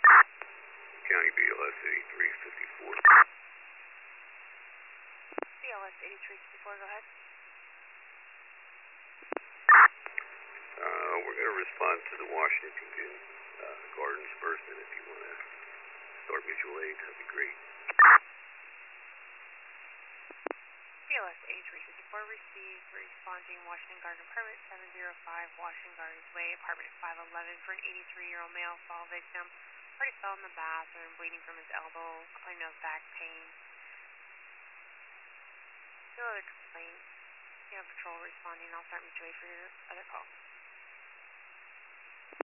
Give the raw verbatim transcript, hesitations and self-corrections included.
County B L S eighty-three fifty-four. B L S eighty-three fifty-four, go ahead. Uh, we're going to respond to the Washington uh, Gardens first, and if you want to start mutual aid, that'd be great. B L S eighty-three fifty-four received responding Washington Garden Apartment, seven oh five Washington Gardens Way, apartment five eleven for an eighty-three-year-old male fall victim. Already fell in the bathroom, bleeding from his elbow, complaining of back pain. No other complaints. You have patrol responding. I'll start mutual aid for your other call.